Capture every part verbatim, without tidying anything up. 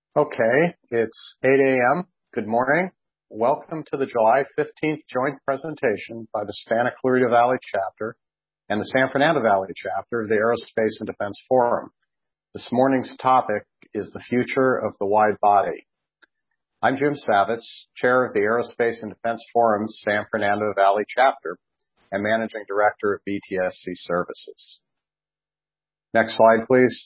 Okay, it's eight a.m. Good morning. Welcome to the July fifteenth joint presentation by the Santa Clarita Valley Chapter and the San Fernando Valley Chapter of the Aerospace and Defense Forum. This morning's topic is the future of the wide body. I'm Jim Savitz, Chair of the Aerospace and Defense Forum's San Fernando Valley Chapter and Managing Director of B T S C Services. Next slide, please.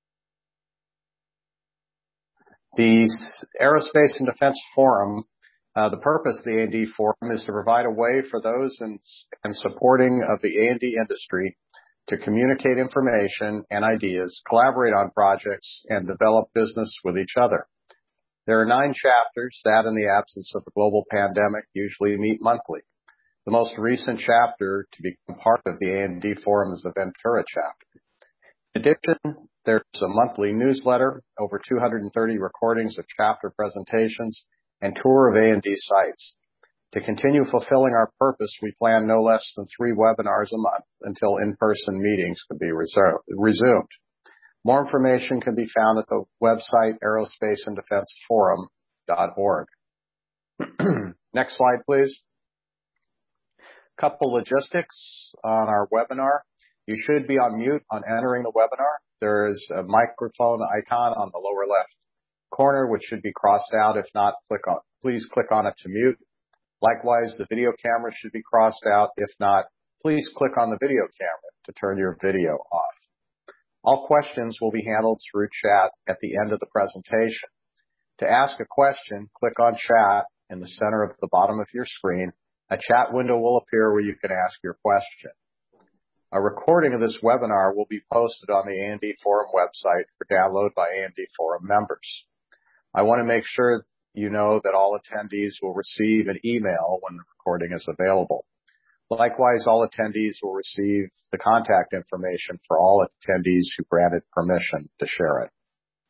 The Aerospace and Defense Forum, uh, the purpose of the A and D Forum is to provide a way for those in, in supporting of the A and D industry to communicate information and ideas, collaborate on projects, and develop business with each other. There are nine chapters that, in the absence of the global pandemic, usually meet monthly. The most recent chapter to become part of the A and D Forum is the Ventura chapter. In addition, there's a monthly newsletter, over two hundred thirty recordings of chapter presentations, and tour of A and D sites. To continue fulfilling our purpose, we plan no less than three webinars a month until in-person meetings can be reserved, resumed. More information can be found at the website aerospace and defense forum dot org. Next slide, please. Couple logistics on our webinar. You should be on mute on entering the webinar. There is a microphone icon on the lower left corner, which should be crossed out. If not, click on, please click on it to mute. Likewise, the video camera should be crossed out. If not, please click on the video camera to turn your video off. All questions will be handled through chat at the end of the presentation. To ask a question, click on chat in the center of the bottom of your screen. A chat window will appear where you can ask your question. A recording of this webinar will be posted on the A and D Forum website for download by A and D Forum members. I want to make sure you know that all attendees will receive an email when the recording is available. Likewise, all attendees will receive the contact information for all attendees who granted permission to share it.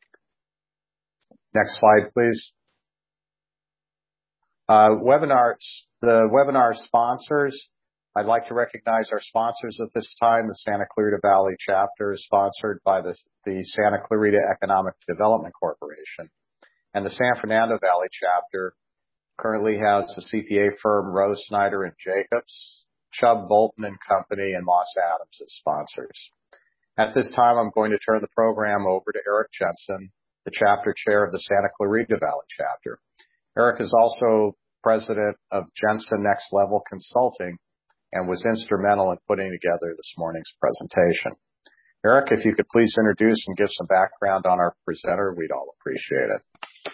Next slide, please. Uh, webinars, the webinar sponsors. I'd like to recognize our sponsors at this time. The Santa Clarita Valley Chapter is sponsored by the, the Santa Clarita Economic Development Corporation. And the San Fernando Valley Chapter currently has the C P A firm Rose Snyder and Jacobs, Chubb Bolton and Company, and Moss Adams as sponsors. At this time, I'm going to turn the program over to Eric Jensen, the chapter chair of the Santa Clarita Valley Chapter. Eric is also president of Jensen Next Level Consulting and was instrumental in putting together this morning's presentation. Eric, if you could please introduce and give some background on our presenter, we'd all appreciate it.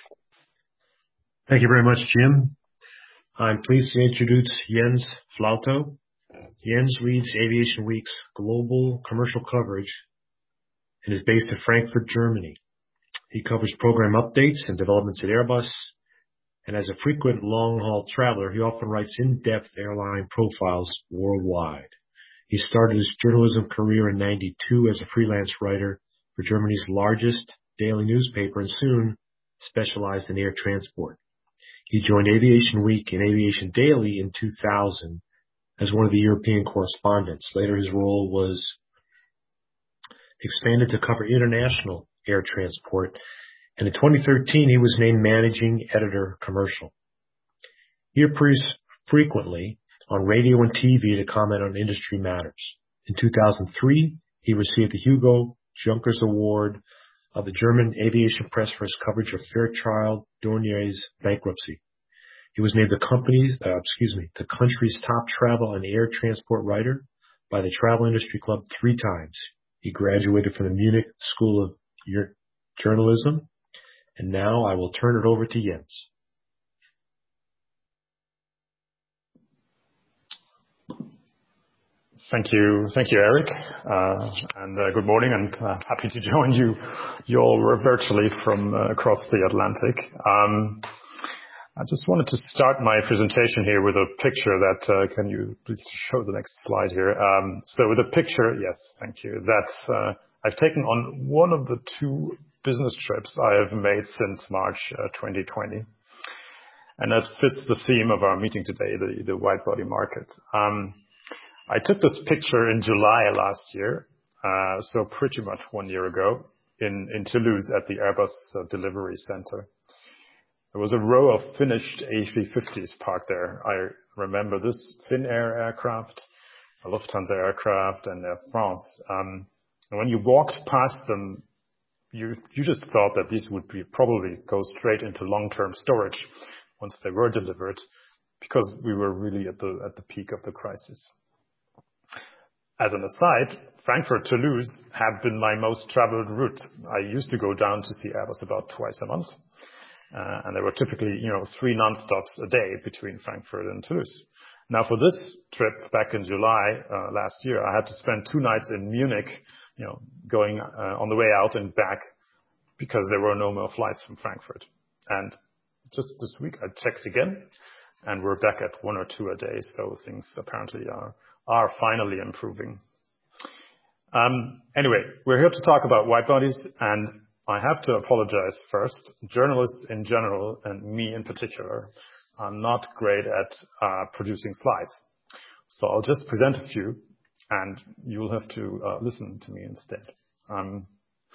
Thank you very much, Jim. I'm pleased to introduce Jens Flauto. Jens leads Aviation Week's global commercial coverage and is based in Frankfurt, Germany. He covers program updates and developments at Airbus, and as a frequent long-haul traveler, he often writes in-depth airline profiles worldwide. He started his journalism career in ninety-two as a freelance writer for Germany's largest daily newspaper and soon specialized in air transport. He joined Aviation Week and Aviation Daily in two thousand as one of the European correspondents. Later, his role was expanded to cover international air transport, and in twenty thirteen, he was named Managing Editor Commercial. He appears frequently on radio and T V to comment on industry matters. In two thousand three, he received the Hugo Junkers Award of the German aviation press for his coverage of Fairchild Dornier's bankruptcy. He was named the company's, uh, excuse me, the country's top travel and air transport writer by the Travel Industry Club three times. He graduated from the Munich School of Journalism. And now I will turn it over to Jens. Thank you. Thank you, Eric. Uh, and uh, good morning, and uh, happy to join you, you all virtually from uh, across the Atlantic. Um, I just wanted to start my presentation here with a picture that, uh, can you please show the next slide here? Um, so with a picture, yes, thank you, that uh, I've taken on one of the two business trips I have made since March uh, twenty twenty. And that fits the theme of our meeting today, the, the wide body market. Um, I took this picture in July last year, uh, so pretty much one year ago, in, in Toulouse at the Airbus uh, delivery center. There was a row of finished A three fifties parked there. I remember this Finnair aircraft, a Lufthansa aircraft, and Air France. Um, and when you walked past them, you you just thought that these would be probably go straight into long-term storage once they were delivered, because we were really at the at the peak of the crisis. As an aside, Frankfurt-Toulouse had been my most traveled route. I used to go down to see Airbus about twice a month. Uh, and there were typically, you know, three non-stops a day between Frankfurt and Toulouse. Now, for this trip back in July uh, last year, I had to spend two nights in Munich, you know, going uh, on the way out and back because there were no more flights from Frankfurt. And just this week, I checked again, and we're back at one or two a day. So things apparently are are finally improving. Um, anyway, we're here to talk about wide bodies, and I have to apologize first. Journalists in general, and me in particular, are not great at uh, producing slides. So I'll just present a few, and you'll have to uh, listen to me instead. Um,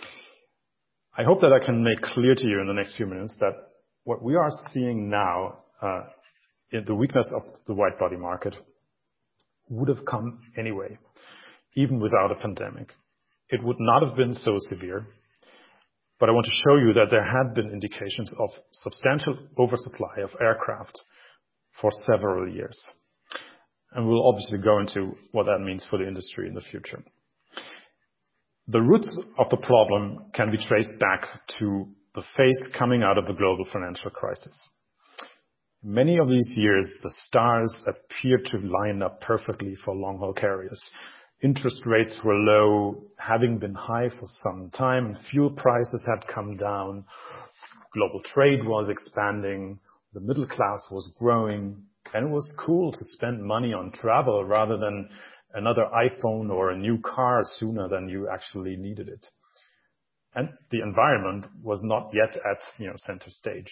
I hope that I can make clear to you in the next few minutes that what we are seeing now, uh, in the weakness of the wide body market, would have come anyway, even without a pandemic. It would not have been so severe. But I want to show you that there had been indications of substantial oversupply of aircraft for several years. And we'll obviously go into what that means for the industry in the future. The roots of the problem can be traced back to the phase coming out of the global financial crisis. Many of these years, the stars appeared to line up perfectly for long-haul carriers. Interest rates were low, having been high for some time. Fuel prices had come down. Global trade was expanding. The middle class was growing. And it was cool to spend money on travel rather than another iPhone or a new car sooner than you actually needed it. And the environment was not yet at, you know, center stage.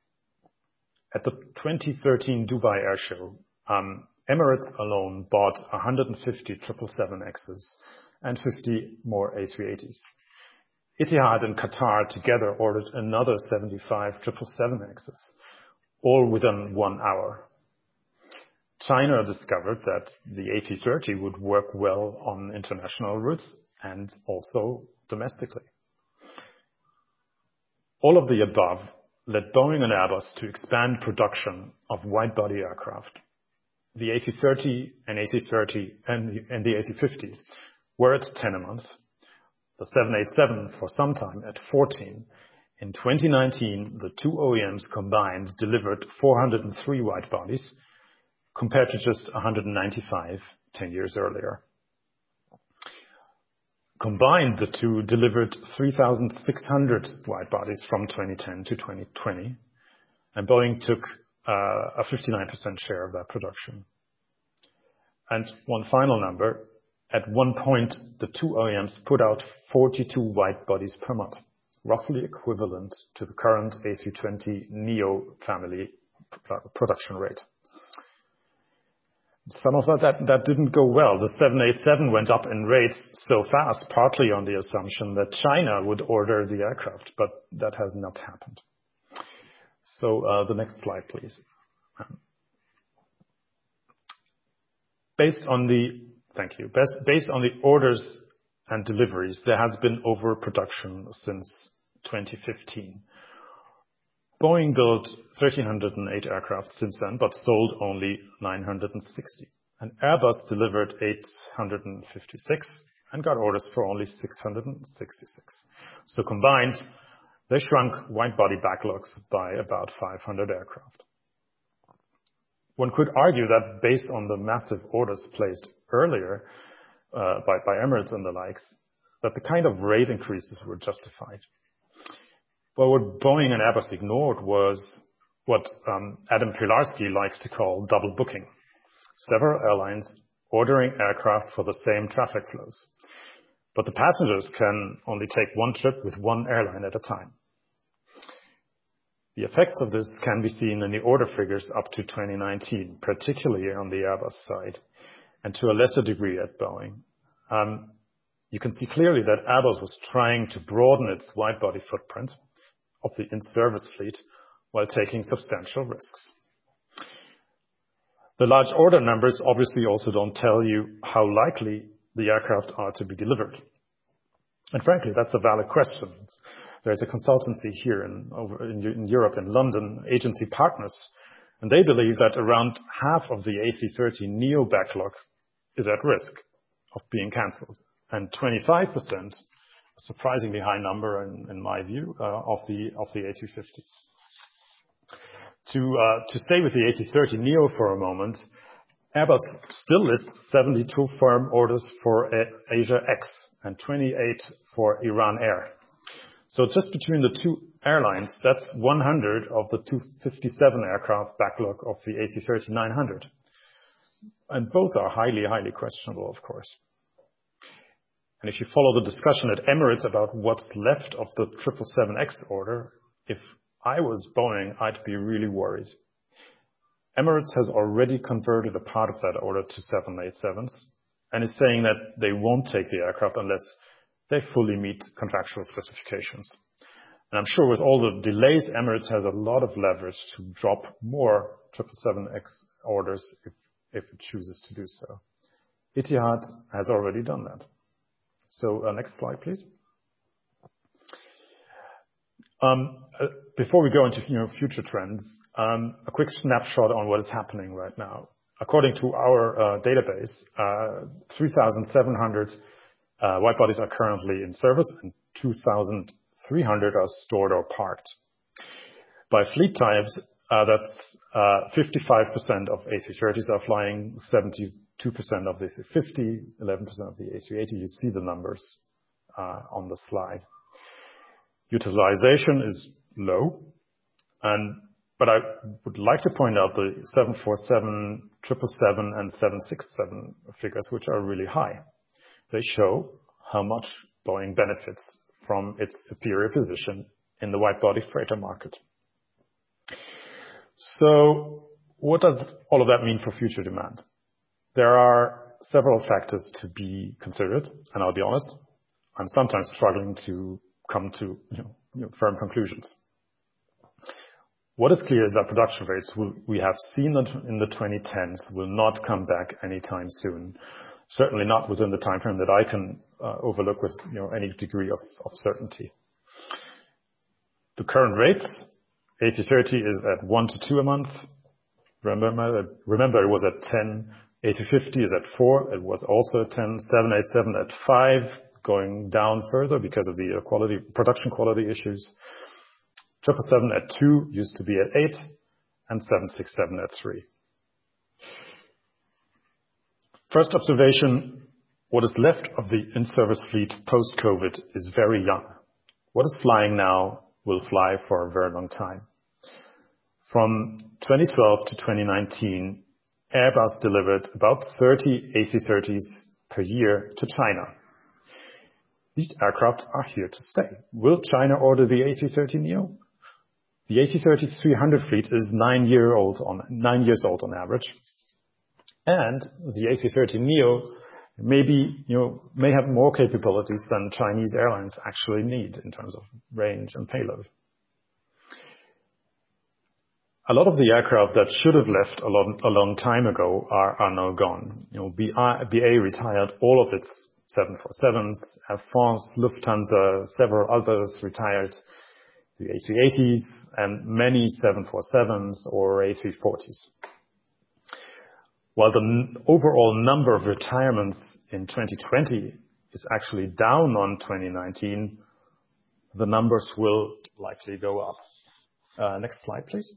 At the twenty thirteen Dubai Air Show, um, Emirates alone bought one hundred fifty triple seven X's and fifty more A three eighties. Etihad and Qatar together ordered another seventy-five triple seven X's, all within one hour. China discovered that the A three thirty would work well on international routes and also domestically. All of the above led Boeing and Airbus to expand production of wide-body aircraft. The A three thirty and A three thirty and the, and the A three fifty were at ten a month. The seven eighty-seven for some time at fourteen. In twenty nineteen, the two O E Ms combined delivered four hundred three wide bodies compared to just one hundred ninety-five ten years earlier. Combined, the two delivered three thousand six hundred wide bodies from twenty ten to twenty twenty, and Boeing took uh, a fifty-nine percent share of that production. And one final number, at one point, the two O E Ms put out forty-two wide bodies per month, roughly equivalent to the current A three twenty neo family production rate. Some of that, that, that didn't go well. The seven eighty-seven went up in rates so fast, partly on the assumption that China would order the aircraft, but that has not happened. So uh, the next slide, please. Based on the, thank you, based, based on the orders and deliveries, there has been overproduction since twenty fifteen. Boeing built one thousand three hundred eight aircraft since then, but sold only nine hundred sixty. And Airbus delivered eight hundred fifty-six and got orders for only six hundred sixty-six. So combined, they shrunk wide-body backlogs by about five hundred aircraft. One could argue that based on the massive orders placed earlier uh, by, by Emirates and the likes, that the kind of rate increases were justified. But what Boeing and Airbus ignored was what um, Adam Pilarski likes to call double booking. Several airlines ordering aircraft for the same traffic flows. But the passengers can only take one trip with one airline at a time. The effects of this can be seen in the order figures up to twenty nineteen, particularly on the Airbus side, and to a lesser degree at Boeing. Um, you can see clearly that Airbus was trying to broaden its wide-body footprint of the in-service fleet while taking substantial risks. The large order numbers obviously also don't tell you how likely the aircraft are to be delivered. And frankly, that's a valid question. There's a consultancy here in, over in, in Europe, in London, Agency Partners, and they believe that around half of the A three thirty neo backlog is at risk of being cancelled, and twenty-five percent, a surprisingly high number in, in my view, uh, of the of the A three fifties. To uh, to stay with the A three thirty neo for a moment, Airbus still lists seventy-two firm orders for Asia X and twenty-eight for Iran Air. So just between the two airlines, that's one hundred of the two hundred fifty-seven aircraft backlog of the A three thirty nine hundred. And both are highly, highly questionable, of course. And if you follow the discussion at Emirates about what's left of the triple seven X order, if I was Boeing, I'd be really worried. Emirates has already converted a part of that order to seven eighty-sevens and is saying that they won't take the aircraft unless they fully meet contractual specifications. And I'm sure with all the delays, Emirates has a lot of leverage to drop more triple seven X orders if, if it chooses to do so. Etihad has already done that. So uh, next slide, please. Um, uh, before we go into you know, future trends, um, a quick snapshot on what is happening right now. According to our uh, database, uh, three thousand seven hundred uh, wide bodies are currently in service and two thousand three hundred are stored or parked. By fleet types, uh, that's uh, fifty-five percent of A three thirties are flying, seventy-two percent of the A three fifty, eleven percent of the A three eighty. You see the numbers uh, on the slide. Utilization is low, and but I would like to point out the seven forty-seven, triple seven, and seven sixty-seven figures, which are really high. They show how much Boeing benefits from its superior position in the wide-body freighter market. So what does all of that mean for future demand? There are several factors to be considered, and I'll be honest, I'm sometimes struggling to come to you know, you know, firm conclusions. What is clear is that production rates will, we have seen in the twenty tens will not come back anytime soon. Certainly not within the time frame that I can uh, overlook with you know, any degree of, of certainty. The current rates, A three thirty is at one to two a month. Remember, remember it was at ten. A three fifty is at four. It was also at ten. seven eighty-seven at five, going down further because of the quality, production quality issues. triple seven at two, used to be at eight, and seven sixty-seven at three. First observation, what is left of the in-service fleet post-COVID is very young. What is flying now will fly for a very long time. From twenty twelve to twenty nineteen, Airbus delivered about thirty A three thirties per year to China. These aircraft are here to stay. Will China order the A three thirty neo? The A three thirty three hundred fleet is nine year old on nine years old on average, and the A three thirty neo maybe you know may have more capabilities than Chinese airlines actually need in terms of range and payload. A lot of the aircraft that should have left a long, a long time ago are, are now gone. You know, B A retired all of its seven forty-sevens, Air France, Lufthansa, several others retired the A three eighties and many seven forty-sevens or A three forties. While the n- overall number of retirements in twenty twenty is actually down on twenty nineteen, the numbers will likely go up. Uh, next slide, please.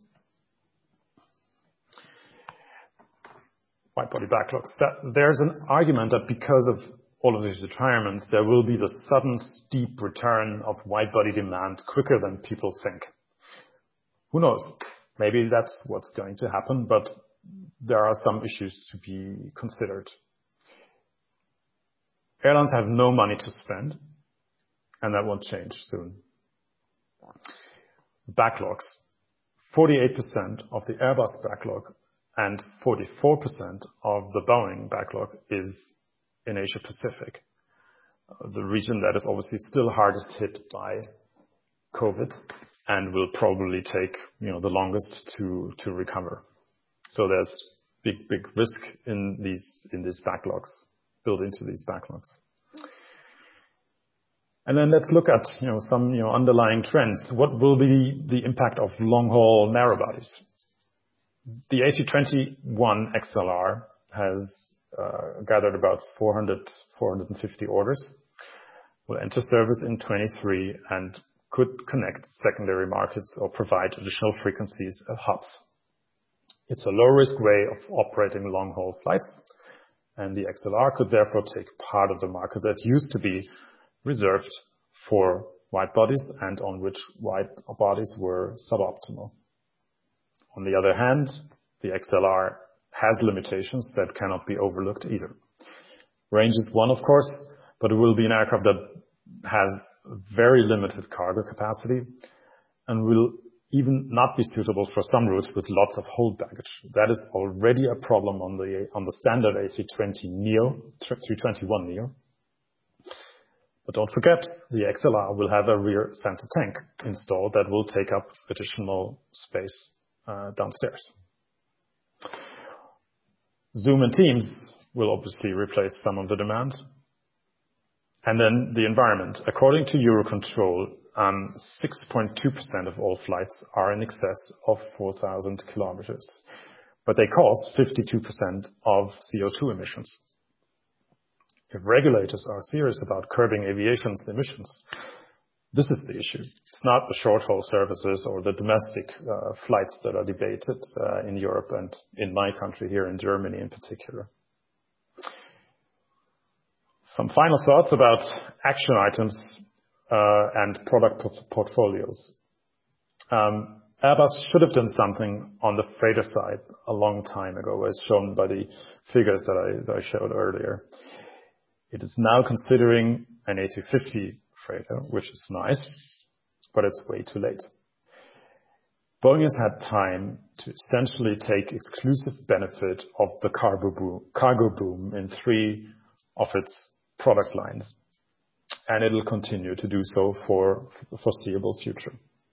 Wide-body backlogs. That, there's an argument that because of all of these retirements, there will be the sudden steep return of wide-body demand quicker than people think. Who knows? Maybe that's what's going to happen, but there are some issues to be considered. Airlines have no money to spend, and that won't change soon. Backlogs. forty-eight percent of the Airbus backlog and forty-four percent of the Boeing backlog is in Asia Pacific. the region that is obviously still hardest hit by COVID and will probably take, you know, the longest to, to recover. So there's big, big risk in these, in these backlogs, built into these backlogs. And then let's look at, you know, some, you know, underlying trends. What will be the impact of long-haul narrow bodies? The A three twenty-one X L R has uh, gathered about four hundred, four hundred fifty orders, will enter service in twenty-three and could connect secondary markets or provide additional frequencies at hubs. It's a low-risk way of operating long-haul flights, and the X L R could therefore take part of the market that used to be reserved for wide bodies and on which wide bodies were suboptimal. On the other hand, the X L R has limitations that cannot be overlooked either. Range is one, of course, but it will be an aircraft that has very limited cargo capacity and will even not be suitable for some routes with lots of hold baggage. That is already a problem on the on the standard A three twenty neo, three twenty-one neo. But don't forget, the X L R will have a rear center tank installed that will take up additional space uh, downstairs. Zoom and Teams will obviously replace some of the demand. And then the environment. According to Eurocontrol, um, six point two percent of all flights are in excess of four thousand kilometers, but they cause fifty-two percent of C O two emissions. If regulators are serious about curbing aviation's emissions, this is the issue. It's not the short-haul services or the domestic uh, flights that are debated uh, in Europe and in my country here in Germany in particular. Some final thoughts about action items uh, and product port- portfolios. Um, Airbus should have done something on the freighter side a long time ago, as shown by the figures that I, that I showed earlier. It is now considering an A three fifty freighter, which is nice, but it's way too late. Boeing has had time to essentially take exclusive benefit of the cargo boom, cargo boom in three of its product lines, and it'll continue to do so for the foreseeable future.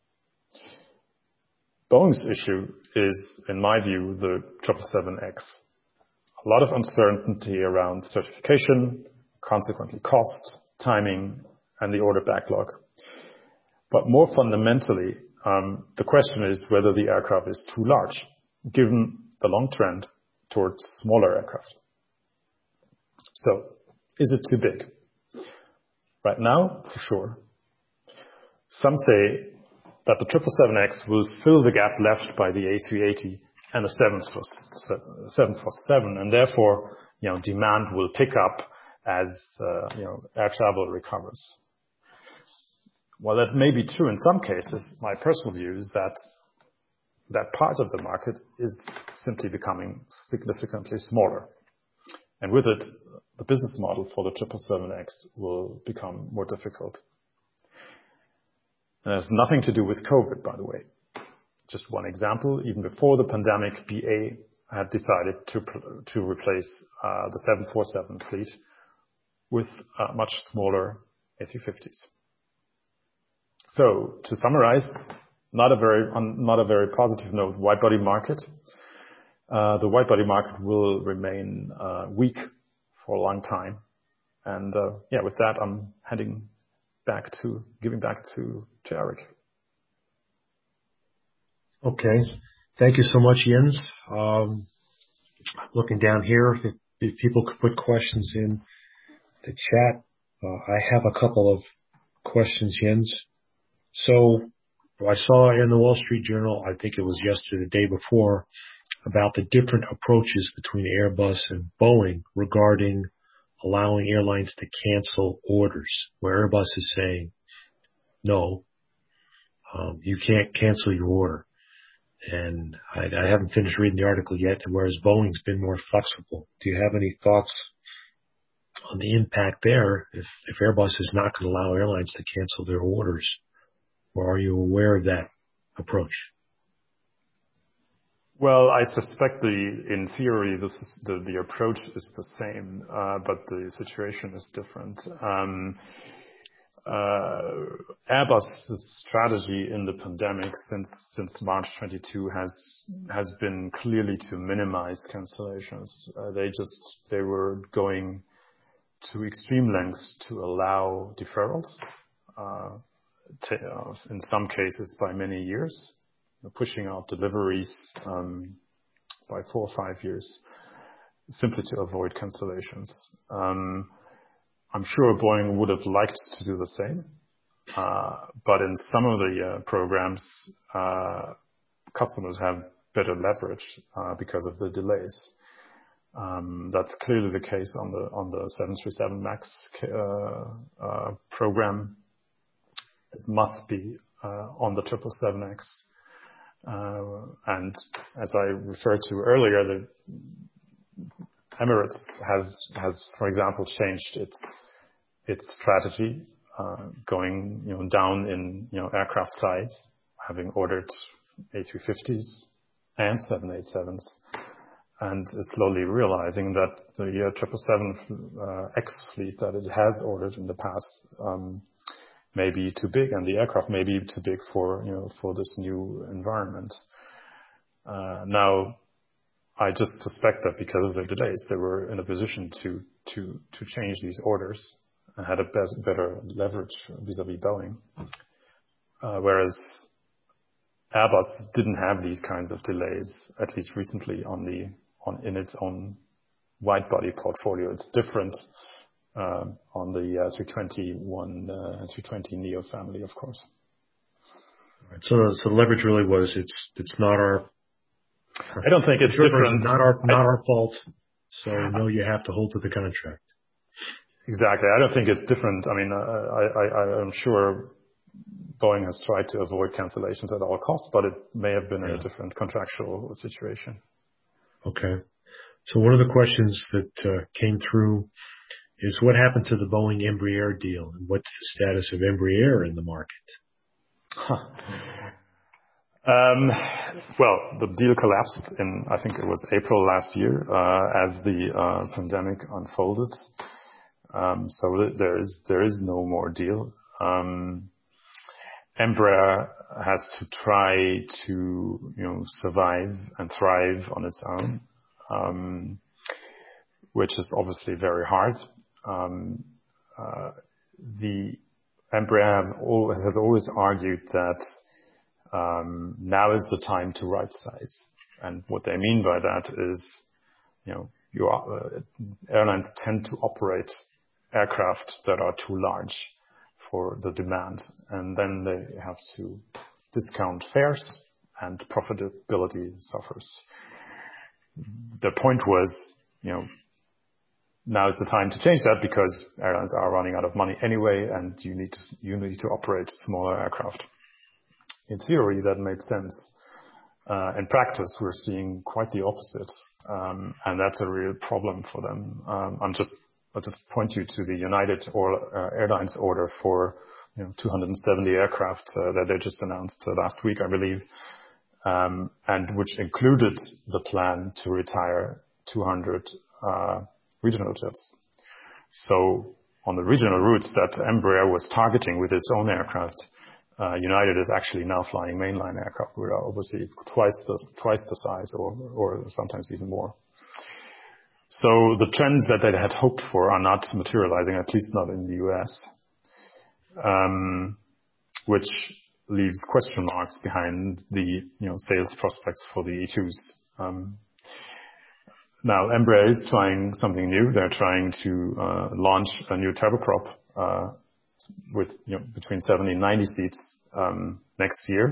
Boeing's issue is, in my view, the seven seventy-seven X. A lot of uncertainty around certification, consequently cost, timing, and the order backlog. But more fundamentally, um, the question is whether the aircraft is too large, given the long trend towards smaller aircraft. So, is it too big? Right now, for sure. Some say that the seven seventy-seven X will fill the gap left by the A three eighty and the seven forty-seven, and therefore, you know, demand will pick up as uh, you know, air travel recovers. While that may be true in some cases, my personal view is that that part of the market is simply becoming significantly smaller. And with it, the business model for the seven seventy-seven X will become more difficult. And it has nothing to do with COVID, by the way. Just one example, even before the pandemic, B A had decided to to replace uh, the seven forty-seven fleet with uh, much smaller A three fifties. So, to summarize, not a very on not a very positive note, wide-body market. Uh, the wide-body market will remain uh, weak for a long time. And uh, yeah, with that, I'm heading back to giving back to, to Eric. Okay, thank you so much, Jens. Um, looking down here, if, if people could put questions in the chat, uh, I have a couple of questions, Jens. So I saw in the Wall Street Journal, I think it was yesterday, the day before, about the different approaches between Airbus and Boeing regarding allowing airlines to cancel orders, where Airbus is saying, no, um, you can't cancel your order. And I, I haven't finished reading the article yet, whereas Boeing's been more flexible. Do you have any thoughts on the impact there if, if Airbus is not going to allow airlines to cancel their orders? Or are you aware of that approach? Well, I suspect the, in theory, this, the, the approach is the same, uh, but the situation is different. Um, uh, Airbus's strategy in the pandemic since, since March twenty-two has, has been clearly to minimize cancellations. Uh, they just, they were going to extreme lengths to allow deferrals, uh, to, uh, in some cases by many years, pushing out deliveries um, by four or five years, simply to avoid cancellations. Um, I'm sure Boeing would have liked to do the same, uh, but in some of the uh, programs, uh, customers have better leverage uh, because of the delays. Um, that's clearly the case on the on the seven thirty-seven MAX uh, uh, program. It must be uh, on the triple seven X. Uh, and as I referred to earlier, the Emirates has, has, for example, changed its, its strategy, uh, going, you know, down in, you know, aircraft size, having ordered A three fifties and seven eighty-sevens, and is slowly realizing that the uh, triple seven uh, X fleet that it has ordered in the past, um, may be too big, and the aircraft may be too big for, you know, for this new environment. Uh, now, I just suspect that because of the delays, they were in a position to, to, to change these orders and had a best, better leverage vis-a-vis Boeing. Uh, whereas Airbus didn't have these kinds of delays, at least recently on the, on, in its own wide body portfolio. It's different Uh, on the uh, three twenty-one uh, and three twenty neo family, of course. So, so the leverage really was it's it's not our. I don't think it's different. Not our not our fault. So no, you have to hold to the contract. Exactly. I don't think it's different. I mean, I I I'm sure Boeing has tried to avoid cancellations at all costs, but it may have been yeah. in a different contractual situation. Okay. So one of the questions that uh, came through is what happened to the Boeing Embraer deal, and what's the status of Embraer in the market? Huh. Um, well, the deal collapsed in, I think it was April last year, uh, as the uh, pandemic unfolded. Um, so there is there is no more deal. Um, Embraer has to try to, you know, survive and thrive on its own, um, which is obviously very hard. Um, uh, the Embraer have all, has always argued that um, now is the time to right size, and what they mean by that is, you know, you are, uh, airlines tend to operate aircraft that are too large for the demand, and then they have to discount fares, and profitability suffers. The point was, you know, now is the time to change that because airlines are running out of money anyway, and you need to, you need to operate smaller aircraft. In theory, that made sense. Uh, in practice, we're seeing quite the opposite, um, and that's a real problem for them. Um, I'm just, I'll just point you to the United or, uh, Airlines order for, you know, two hundred seventy aircraft uh, that they just announced uh, last week, I believe, um, and which included the plan to retire two hundred uh, regional jets. So on the regional routes that Embraer was targeting with its own aircraft, uh, United is actually now flying mainline aircraft, which are obviously twice the, twice the size or, or sometimes even more. So the trends that they had hoped for are not materializing, at least not in the U S, um, which leaves question marks behind the, you know, sales prospects for the E twos. Um, Now, Embraer is trying something new. They're trying to uh, launch a new turboprop uh, with, you know, between seventy and ninety seats um, next year,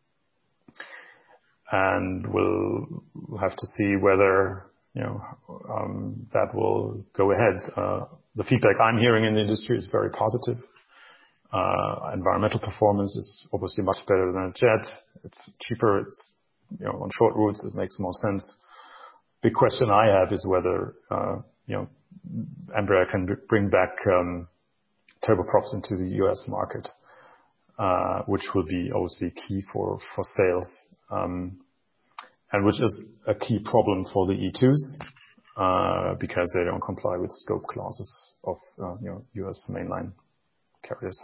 and we'll have to see whether, you know, um, that will go ahead. Uh, the feedback I'm hearing in the industry is very positive. Uh, environmental performance is obviously much better than a jet. It's cheaper. It's, you know, on short routes it makes more sense. Big question I have is whether, uh, you know, Embraer can b- bring back um, turboprops into the U S market, uh, which will be obviously key for, for sales. Um, and which is a key problem for the E twos, uh, because they don't comply with scope clauses of, uh, you know, U S mainline carriers.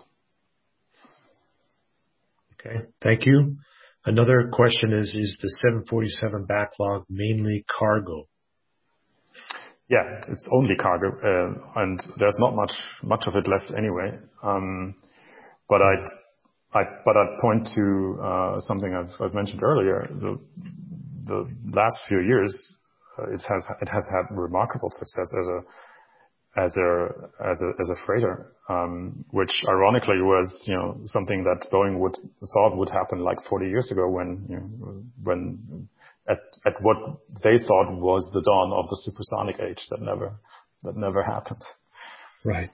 Okay, thank you. Another question is, is the seven forty-seven backlog mainly cargo? Yeah, it's only cargo, uh, and there's not much much of it left anyway. Um, but I'd, I'd but I'd point to uh, something I've, I've mentioned earlier. The the last few years, uh, it has it has had remarkable success as a as a as a as a freighter, um, which ironically was, you know, something that Boeing would thought would happen like forty years ago, when, you know, when at at what they thought was the dawn of the supersonic age that never that never happened. Right.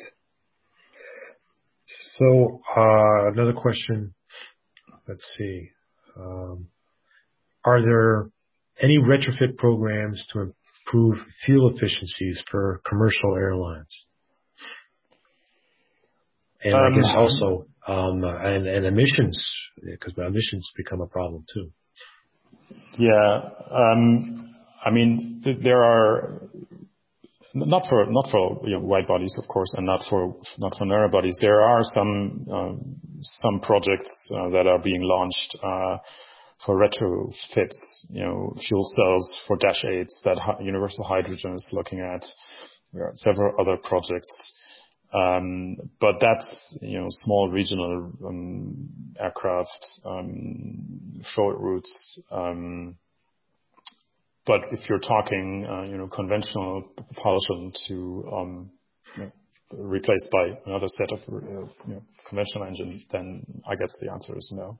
So uh, another question. Let's see. Um, are there any retrofit programs to improve fuel efficiencies for commercial airlines? And um, I guess also um, and, and emissions, because emissions become a problem too. Yeah, um, I mean, th- there are not for not for you know, wide bodies, of course, and not for not for narrow bodies. There are some um, some projects uh, that are being launched uh, for retrofits, you know, fuel cells for Dash eights that hi- Universal Hydrogen is looking at. There are several other projects, um, but that's, you know, small regional um, aircraft, um, short routes. Um, But if you're talking, uh, you know, conventional propulsion to um, you know, replaced by another set of uh, you know, conventional engine, then I guess the answer is no.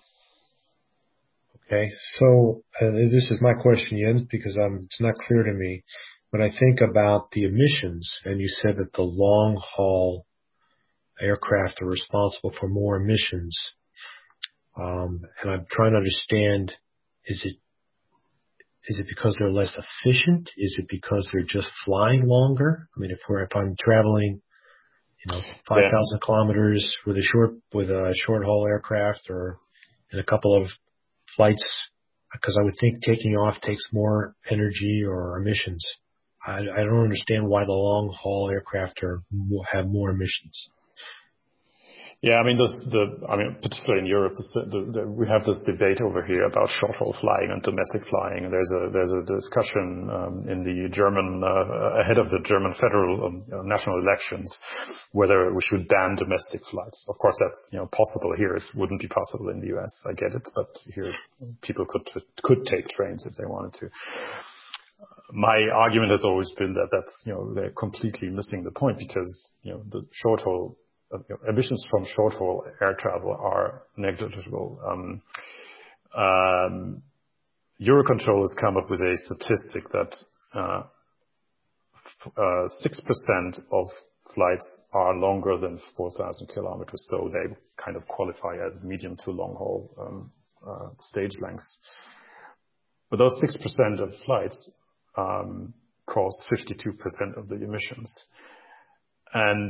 Okay, so uh, this is my question, Jens, because um, it's not clear to me. When I think about the emissions, and you said that the long-haul aircraft are responsible for more emissions, um, and I'm trying to understand: is it Is it because they're less efficient? Is it because they're just flying longer? I mean, if we're, if I'm traveling, you know, five thousand yeah. kilometers with a short, with a short haul aircraft, or in a couple of flights, because I would think taking off takes more energy or emissions. I, I don't understand why the long haul aircraft are, have more emissions. Yeah, I mean, this, the, I mean, particularly in Europe, the, the, the, we have this debate over here about short-haul flying and domestic flying. And there's a there's a discussion um, in the German uh, ahead of the German federal um, you know, national elections whether we should ban domestic flights. Of course, that's, you know, possible here. It wouldn't be possible in the U S. I get it, but here people could could take trains if they wanted to. My argument has always been that that's, you know, they're completely missing the point, because, you know, the short-haul emissions from short-haul air travel are negligible. Um, um, Eurocontrol has come up with a statistic that uh, uh, six percent of flights are longer than four thousand kilometers, so they kind of qualify as medium to long-haul um, uh, stage lengths. But those six percent of flights um, cause fifty-two percent of the emissions. And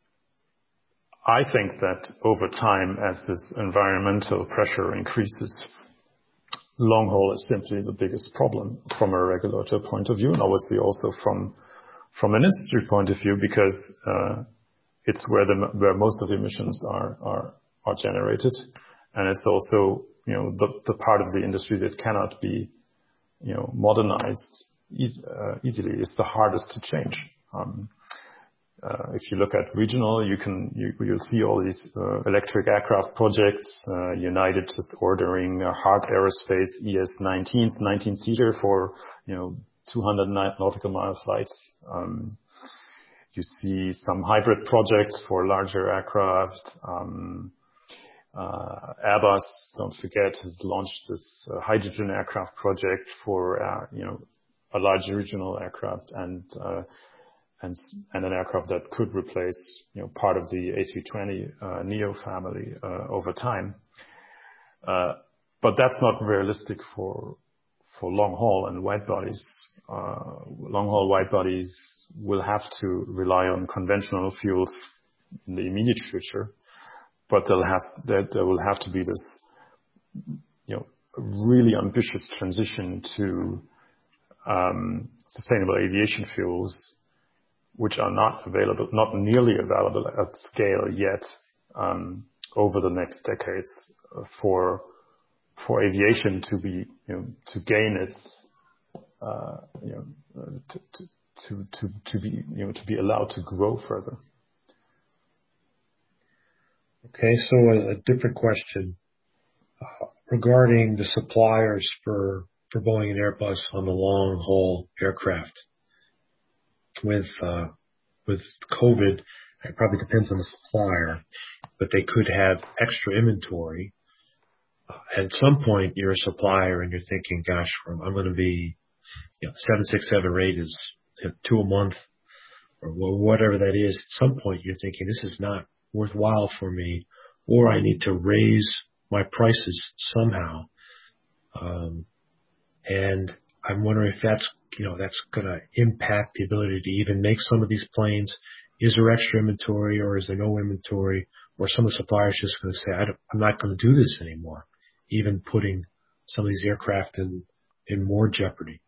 I think that over time, as this environmental pressure increases, long haul is simply the biggest problem from a regulator point of view, and obviously also from from an industry point of view, because uh, it's where the where most of the emissions are are are generated, and it's also, you know, the the part of the industry that cannot be, you know, modernized eas- uh, easily. Is the hardest to change. Um, Uh, if you look at regional, you can, you, you'll see all these uh, electric aircraft projects. Uh, United just ordering a Heart Aerospace E S nineteen, nineteen-seater for, you know, two hundred nautical mile flights. Um, you see some hybrid projects for larger aircraft. Um, uh, Airbus, don't forget, has launched this uh, hydrogen aircraft project for, uh, you know, a large regional aircraft, and uh, And, and an aircraft that could replace, you know, part of the A three twenty uh, neo family uh, over time. Uh, but that's not realistic for for long haul and wide bodies. Uh, long haul wide bodies will have to rely on conventional fuels in the immediate future, but they'll have that there will have to be this, you know, really ambitious transition to um, sustainable aviation fuels, which are not available, not nearly available at scale yet, um, over the next decades for for aviation to be, you know, to gain its, uh, you know, to, to to to be, you know, to be allowed to grow further. Okay, so a, a different question uh, regarding the suppliers for for Boeing and Airbus on the long haul aircraft. With uh, with COVID, it probably depends on the supplier, but they could have extra inventory. Uh, at some point, you're a supplier and you're thinking, "Gosh, I'm going to be, you know, seven six seven rate is two a month, or whatever that is." At some point, you're thinking, "This is not worthwhile for me, or I need to raise my prices somehow." Um, and I'm wondering if that's, you know, that's going to impact the ability to even make some of these planes. Is there extra inventory, or is there no inventory, or some of the suppliers just going to say, I don't, I'm not going to do this anymore, even putting some of these aircraft in, in more jeopardy?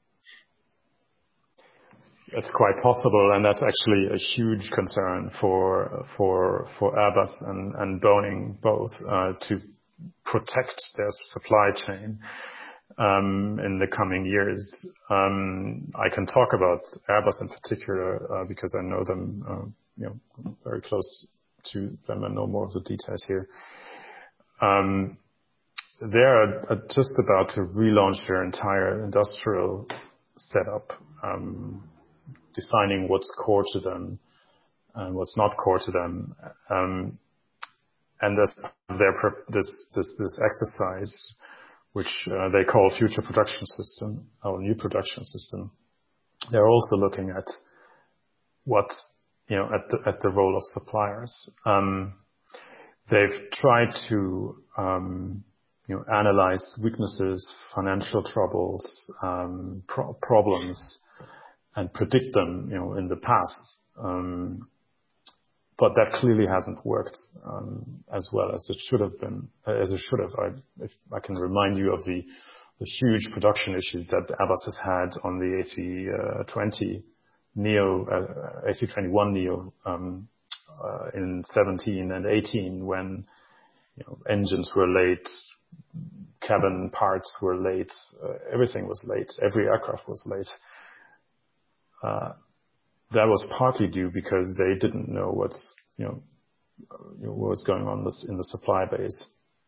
It's quite possible, and that's actually a huge concern for for for Airbus and, and Boeing both, uh, to protect their supply chain um, in the coming years. Um, I can talk about Airbus in particular uh, because I know them, uh, you know, very close to them and know more of the details here. Um, they're uh, just about to relaunch their entire industrial setup. Um, defining what's core to them and what's not core to them. Um, and this, their, this, this, this exercise, which uh, they call future production system, or new production system, they're also looking at what, you know, at the, at the role of suppliers. Um, they've tried to, um, you know, analyze weaknesses, financial troubles, um, pro- problems, and predict them, you know, in the past. Um, but that clearly hasn't worked um, as well as it should have been, as it should have. I, if I can remind you of the, the huge production issues that Airbus has had on the A three twenty neo, uh, A three twenty-one neo um, uh, in seventeen and eighteen, when, you know, engines were late, cabin parts were late, uh, everything was late, every aircraft was late. Uh, that was partly due because they didn't know what's, you know, you know what was going on this, in the supply base.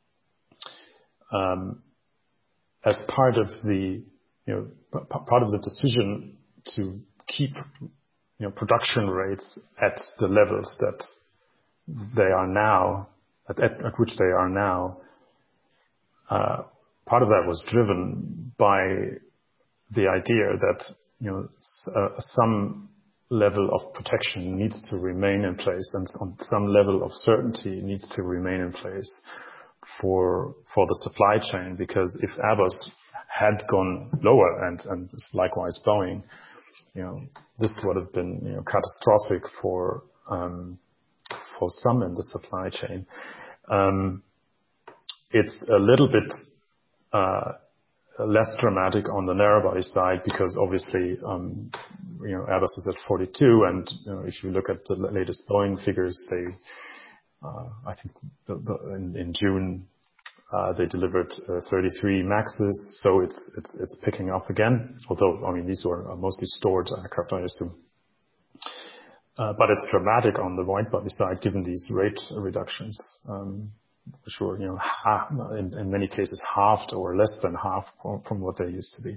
Um, as part of the, you know, p- part of the decision to keep, you know, production rates at the levels that they are now, at, at, at which they are now, uh, part of that was driven by the idea that, you know, uh, some level of protection needs to remain in place, and some level of certainty needs to remain in place for for the supply chain. Because if Airbus had gone lower, and and likewise Boeing, you know, this would have been, you know, catastrophic for um, for some in the supply chain. Um, it's a little bit Uh, less dramatic on the narrow-body side because obviously, um, you know, Airbus is at forty-two, and, you know, if you look at the latest Boeing figures, they, uh, I think the, the, in, in June, uh, they delivered uh, thirty-three Maxes, so it's it's it's picking up again. Although, I mean, these were mostly stored aircraft, I assume. Uh, but it's dramatic on the wide-body side given these rate reductions. Um, For sure, you know, half, in, in many cases halved or less than half from what they used to be.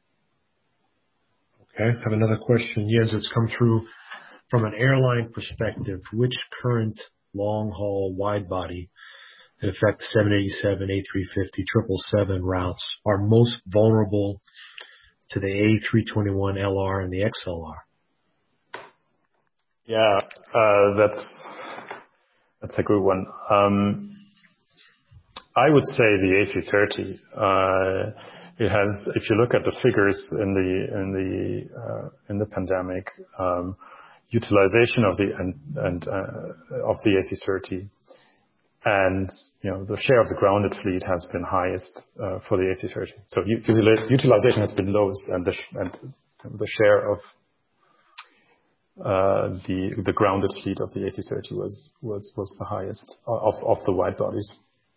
Okay, I have another question, Jens, that's come through from an airline perspective. Which current long-haul wide-body, in effect seven eighty-seven, A three fifty, triple seven routes, are most vulnerable to the A three twenty-one L R and the X L R? Yeah, uh, that's that's a good one. Um, I would say the A three thirty. Uh, it has, if you look at the figures in the in the uh, in the pandemic, um, utilization of the and, and uh, of the A three thirty and, you know, the share of the grounded fleet has been highest uh, for the A three thirty. So utilization has been lowest, and the, sh- and the share of uh, the the grounded fleet of the A three thirty was was was the highest of of the wide bodies.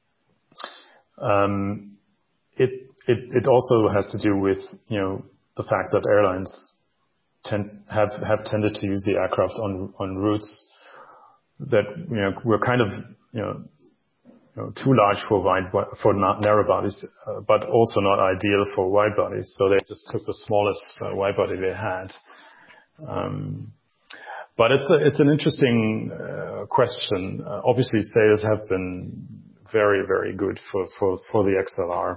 Um, it it it also has to do with, you know, the fact that airlines tend have have tended to use the aircraft on on routes that, you know, were kind of, you know, you know too large for wide for narrow bodies, uh, but also not ideal for wide bodies. So they just took the smallest uh, wide body they had. Um, but it's a, it's an interesting uh, question. Uh, obviously, sales have been very very good for for for the X L R,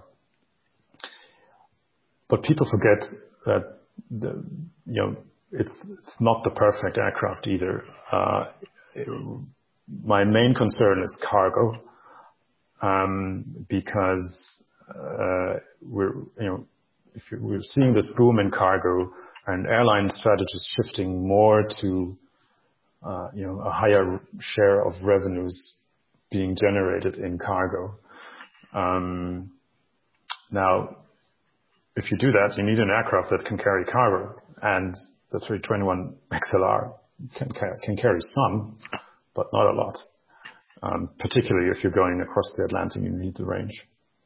but people forget that the, you know it's it's not the perfect aircraft either. Uh, it, my main concern is cargo. Um, because, uh, we're, you know, if you, we're seeing this boom in cargo and airline strategies shifting more to, uh, you know, a higher share of revenues being generated in cargo. Um, now, if you do that, you need an aircraft that can carry cargo, and the three twenty-one X L R can, can carry some, but not a lot. Um, particularly if you're going across the Atlantic, you need the range.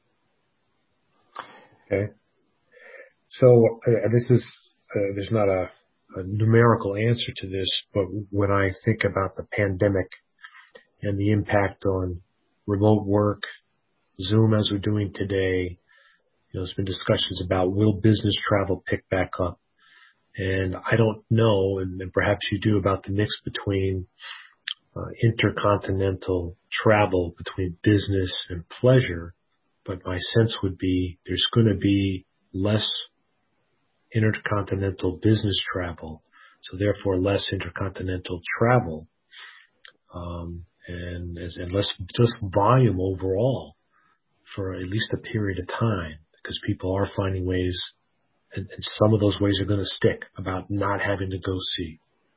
Okay. So uh, this is, uh, there's not a, a numerical answer to this, but when I think about the pandemic and the impact on remote work, Zoom as we're doing today, you know, there's been discussions about will business travel pick back up? And I don't know, and, and perhaps you do, about the mix between Uh, intercontinental travel between business and pleasure, but my sense would be there's going to be less intercontinental business travel, so therefore less intercontinental travel, um, and, and less just volume overall for at least a period of time, because people are finding ways, and, and some of those ways are going to stick, about not having to go see.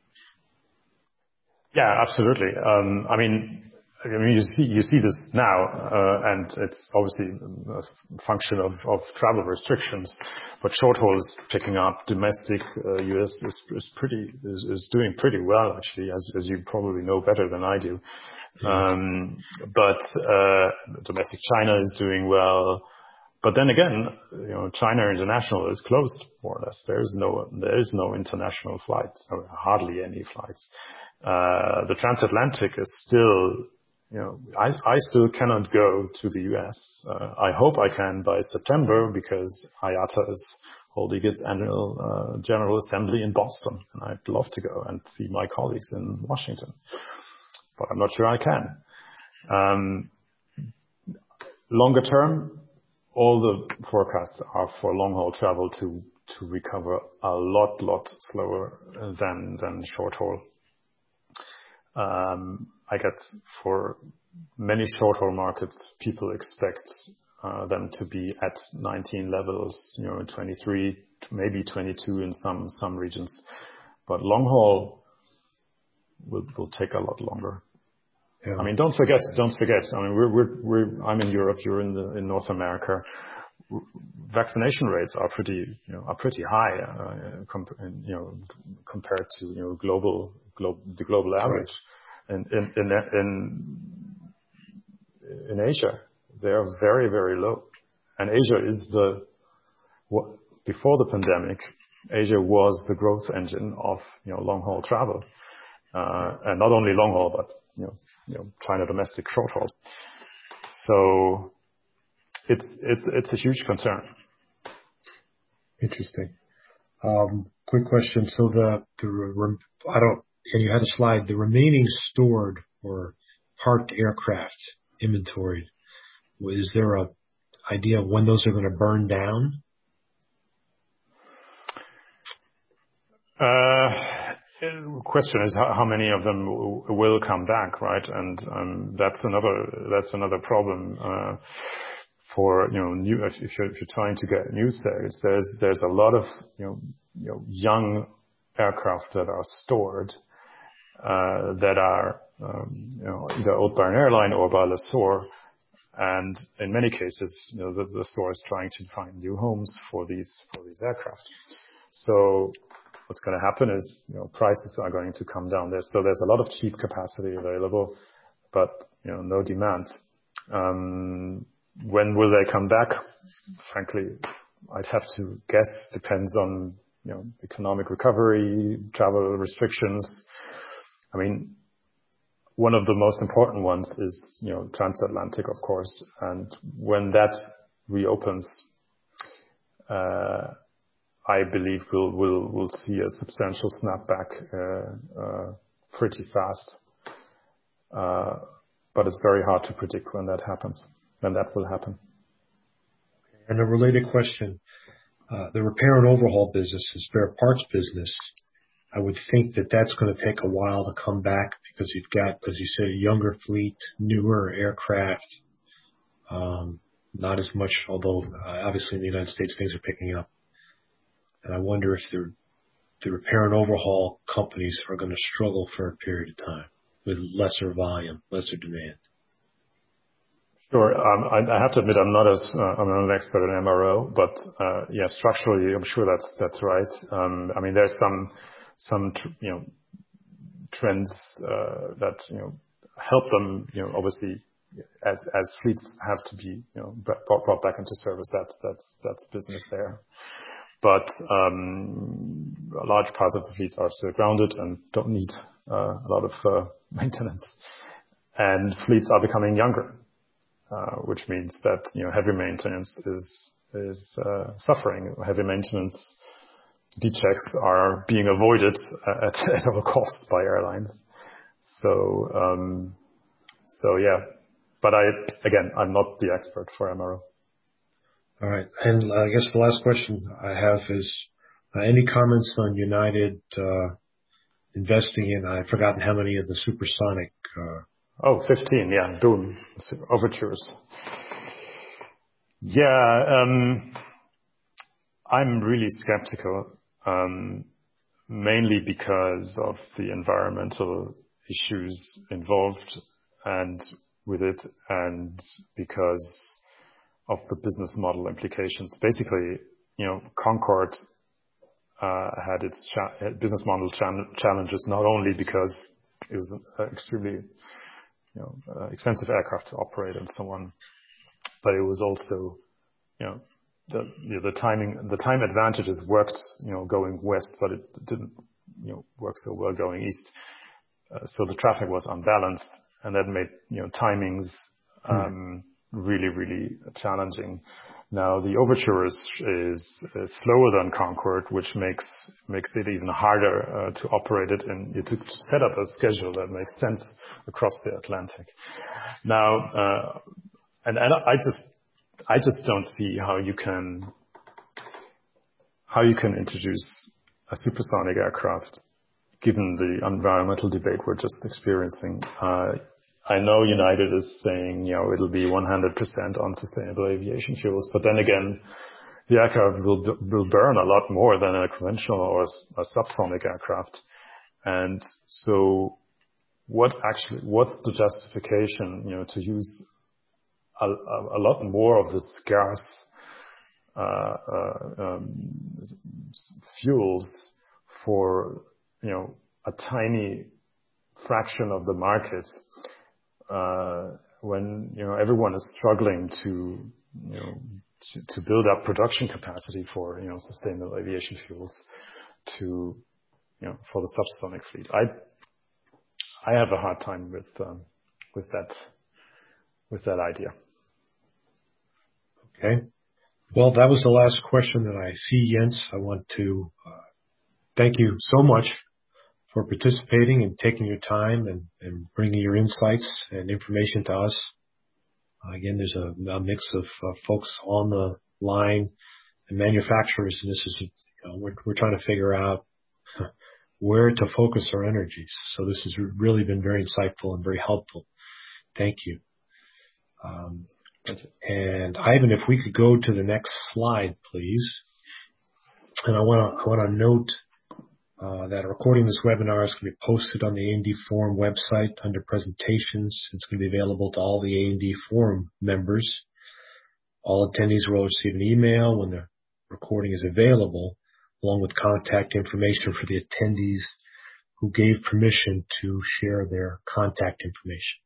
Yeah, absolutely. Um, I mean, I mean, you see, you see this now, uh, and it's obviously a function of, of travel restrictions, but short haul is picking up. Domestic, uh, U S is, is pretty, is, is doing pretty well, actually, as, as you probably know better than I do. Um, but, uh, domestic China is doing well. But then again, you know, China International is closed more or less. There is no, there is no international flights, or hardly any flights. Uh, the transatlantic is still, you know, I, I still cannot go to the U S. Uh, I hope I can by September, because I A T A is holding its annual uh, General Assembly in Boston, and I'd love to go and see my colleagues in Washington. But I'm not sure I can. Um, longer term, all the forecasts are for long-haul travel to to recover a lot, lot slower than than short-haul. Um, I guess for many short-haul markets, people expect uh, them to be at nineteen levels, you know, twenty-three, maybe twenty-two in some some regions, but long-haul will will take a lot longer. Yeah. I mean, don't forget, don't forget. I mean, we're, we're, we're, I'm in Europe, you're in the, in North America. Vaccination rates are pretty, you know, are pretty high, uh, comp- you know, compared to, you know, global, glo- the global average. Right. And in, in, in, in Asia, they are very, very low. And Asia is the, what, before the pandemic, Asia was the growth engine of, you know, long haul travel. Uh, and not only long haul, but, you know, you know, China domestic short haul. So it's, it's, it's a huge concern. Interesting. Um, quick question. So the, the, I don't, and you had a slide, the remaining stored or parked aircraft inventoried, is there a idea of when those are going to burn down? Uh, the question is how, how many of them w- will come back, right? And um, that's another that's another problem uh, for you know new. If you're, if you're trying to get new sales, there's there's a lot of you know you know young aircraft that are stored uh, that are um, you know, either owned by an airline or by a lessor. And in many cases, you know, the, the lessor is trying to find new homes for these for these aircraft. So what's going to happen is, you know, prices are going to come down there. So there's a lot of cheap capacity available, but, you know, no demand. Um, when will they come back? Frankly, I'd have to guess. Depends on, you know, economic recovery, travel restrictions. I mean, one of the most important ones is, you know, transatlantic, of course. And when that reopens, uh, I believe we'll, we'll, we'll see a substantial snapback, uh, uh, pretty fast. Uh, but it's very hard to predict when that happens, when that will happen. And a related question, uh, the repair and overhaul business, the spare parts business, I would think that that's going to take a while to come back because you've got, as you said, a younger fleet, newer aircraft, um, not as much, although uh, obviously in the United States things are picking up. And I wonder if the, the repair and overhaul companies are going to struggle for a period of time with lesser volume, lesser demand. Sure. Um, I, I have to admit, I'm not as uh, I'm not an expert in M R O, but uh, yeah, structurally, I'm sure that's that's right. Um, I mean, there's some some tr- you know trends uh, that you know help them. You know, obviously, as as fleets have to be you know brought, brought back into service, that's that's that's business there. But um, a large part of the fleets are still grounded and don't need uh, a lot of uh, maintenance. And fleets are becoming younger, uh, which means that you know heavy maintenance is is uh, suffering. Heavy maintenance D-checks are being avoided at, at all costs by airlines. So um, so yeah, but I again I'm not the expert for M R O. All right. And I guess the last question I have is, uh, any comments on United uh, investing in, I've forgotten how many of the supersonic. Uh, oh, fifteen, yeah, boom, overtures. Yeah, um, I'm really skeptical, um, mainly because of the environmental issues involved and with it, and because of the business model implications. Basically, you know, Concorde uh, had its cha- business model cha- challenges not only because it was an extremely, you know, uh, expensive aircraft to operate and so on, but it was also, you know, the you know, the timing, the time advantages worked, you know, going west, but it didn't, you know, work so well going east. Uh, so the traffic was unbalanced, and that made, you know, timings. Um, hmm. really, really challenging. Now the Overture is, is, is slower than Concorde, which makes makes it even harder uh, to operate it, and you to set up a schedule that makes sense across the Atlantic. Now, uh, and, and I just I just don't see how you can how you can introduce a supersonic aircraft given the environmental debate we're just experiencing. Uh, I know United is saying, you know, it'll be one hundred percent on sustainable aviation fuels, but then again, the aircraft will will burn a lot more than a conventional or a subsonic aircraft. And so what actually, what's the justification, you know, to use a, a, a lot more of the scarce uh, uh, um, fuels for, you know, a tiny fraction of the market, uh, when, you know, everyone is struggling to, you know, to, to build up production capacity for, you know, sustainable aviation fuels to, you know, for the subsonic fleet. I, I have a hard time with, um, with that, with that idea. Okay. Well, that was the last question that I see, Jens. I want to uh, thank you so much for participating and taking your time and, and bringing your insights and information to us. Uh, again, there's a, a mix of uh, folks on the line and manufacturers, and this is, you know, we're, we're trying to figure out where to focus our energies. So this has really been very insightful and very helpful. Thank you. Um, and Ivan, if we could go to the next slide, please. And I want to I want to note uh, that a recording of this webinar is going to be posted on the A and D Forum website under presentations. It's going to be available to all the A and D Forum members. All attendees will receive an email when the recording is available, along with contact information for the attendees who gave permission to share their contact information.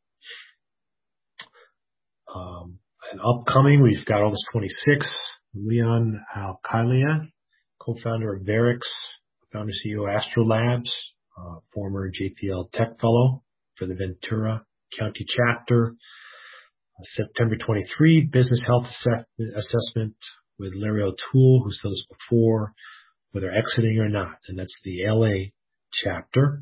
Um, and upcoming, we've got August twenty-sixth, Leon Alcalaya, co-founder of Verix, founder C E O of Astrolabs, uh, former J P L Tech Fellow for the Ventura County chapter. Uh, September twenty-third, Business Health Assess- Assessment with Larry O'Toole, who's done this before, whether exiting or not, and that's the L A chapter.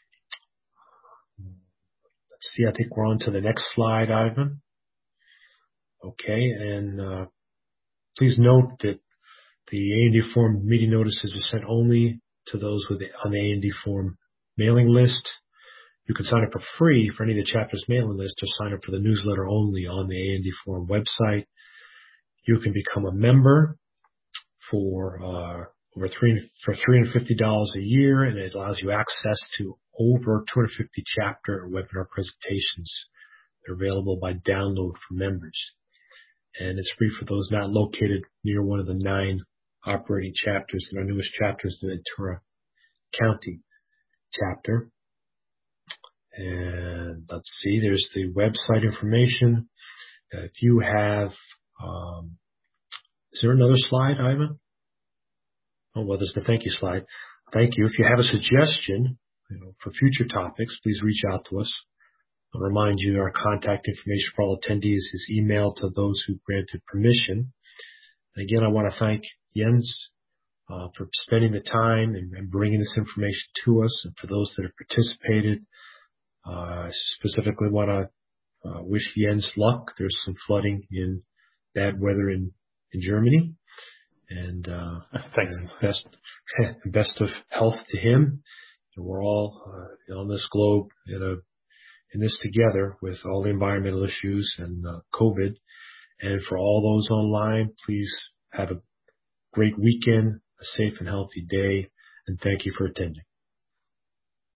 Let's see, I think we're on to the next slide, Ivan. Okay, and uh, please note that the A and D Forum meeting notices are sent only to those with the, on the A and D Forum mailing list. You can sign up for free for any of the chapter's mailing list or sign up for the newsletter only on the A and D Forum website. You can become a member for uh, over three for three hundred fifty dollars a year, and it allows you access to over two hundred fifty chapter or webinar presentations that are available by download for members. And it's free for those not located near one of the nine operating chapters. And our newest chapter is the Ventura County chapter. And let's see, there's the website information. Uh, if you have, um, is there another slide, Ivan? Oh, well, there's the thank you slide. Thank you. If you have a suggestion, you know, for future topics, please reach out to us. I'll remind you our contact information for all attendees is emailed to those who granted permission. And again, I want to thank Jens uh, for spending the time and, and bringing this information to us. And for those that have participated, uh, I specifically want to uh, wish Jens luck. There's some flooding in bad weather in, in Germany. And uh, thanks. And best, best of health to him. And we're all uh, on this globe in a in this together with all the environmental issues and uh, COVID. And for all those online, please have a great weekend, a safe and healthy day, and thank you for attending.